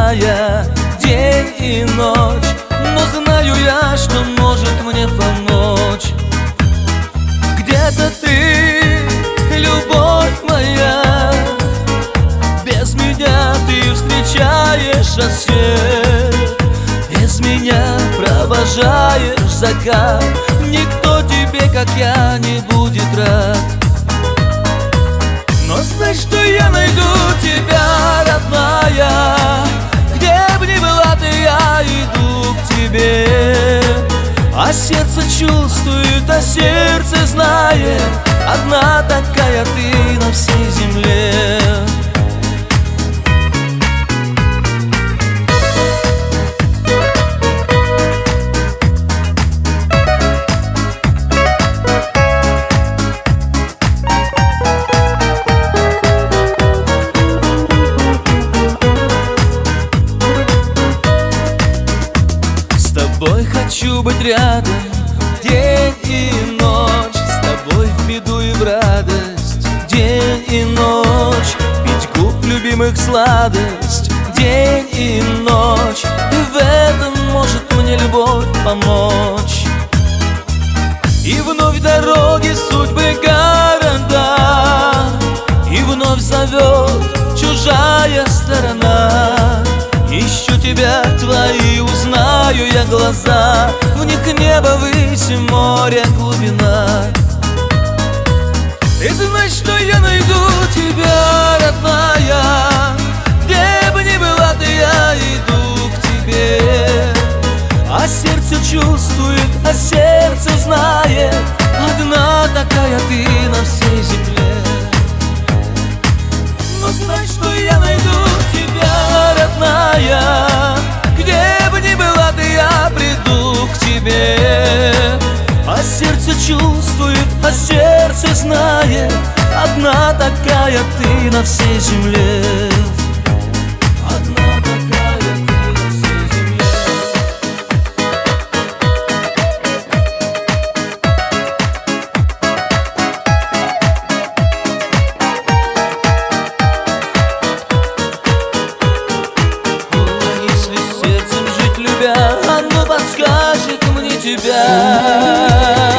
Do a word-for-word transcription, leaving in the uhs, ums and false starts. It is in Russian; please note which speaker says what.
Speaker 1: родная, день и ночь. Но знаю я, что может мне помочь. Где-то ты, любовь моя, без меня ты встречаешь рассвет, без меня провожаешь закат. Никто тебе, как я, не будет рад. Но знай, что я найду тебя, родная. Где б ни была ты, я иду к тебе. А сердце чувствует, а сердце знает, одна такая ты на всей земле. С тобой хочу быть рядом день и ночь, с тобой в беду и в радость день и ночь, пить губ любимых сладость день и ночь. И в этом может мне любовь помочь. И вновь дороги, судьбы, города, и вновь зовет чужая сторона. Ищу тебя, твои узнаю я глаза, в них небо, высь, море, глубина. И знай, что я найду тебя, родная. Где бы ни была ты, я иду к тебе. А сердце чувствует, а сердце знает, одна такая ты на всей земле. Но знай, что я найду тебя, родная. Где бы ни была ты, я приду к тебе. А сердце чувствует, а сердце знает, одна такая ты на всей земле. Одна такая ты на всей земле. Оно подскажет мне тебя.